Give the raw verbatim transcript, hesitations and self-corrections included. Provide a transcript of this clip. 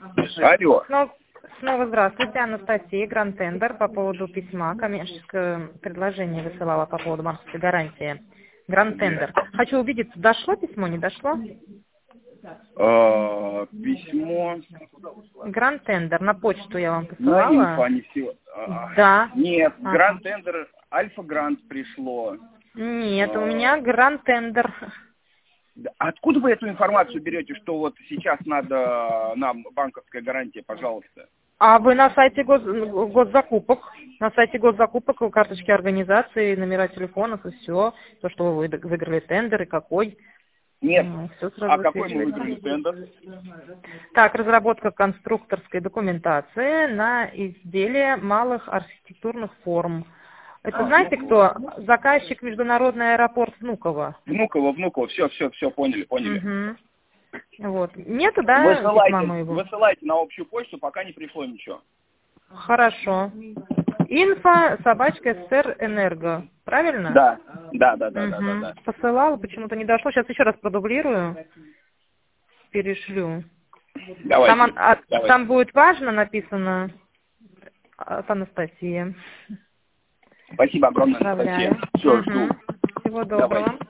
Алло. Снова, снова здравствуйте, Анастасия, Гранд Тендер, по поводу письма, коммерческое предложение высылала по поводу банковской гарантии. Гранд Тендер. Хочу убедиться, дошло письмо, не дошло? А, письмо. Гранд Тендер, на почту я вам На посылала. инфо, не все. А, Да. Нет, Ага. Гранд Тендер, Альфа Гранд пришло. Нет, А, у меня Гранд Тендер. да. Откуда вы эту информацию берете, что вот сейчас надо нам банковская гарантия, пожалуйста? А вы на сайте гос... госзакупок, на сайте госзакупок, у карточки организации, номера телефонов и все, то, что вы выиграли тендер и какой. Нет. Все сразу А какой мы высвечивается. выиграли тендер? Так, разработка конструкторской документации на изделие малых архитектурных форм. Это знаете кто? Заказчик Международный аэропорт Внуково. Внуково, Внуково, все, все, все, поняли, поняли. Угу. Вот. Нету, да, письма Высылайте, моего? высылайте на общую почту, пока не пришло ничего. Хорошо. Инфо собачка СССР Энерго. Правильно? Да, да, да, да, Угу. да, да, да. Посылала, почему-то не дошло. Сейчас еще раз продублирую. Перешлю. Давайте, Там, а, давайте. там будет важно написано от Анастасии. Спасибо огромное, Отправляю. Анастасия. Все, Угу. жду. Всего доброго. Давайте.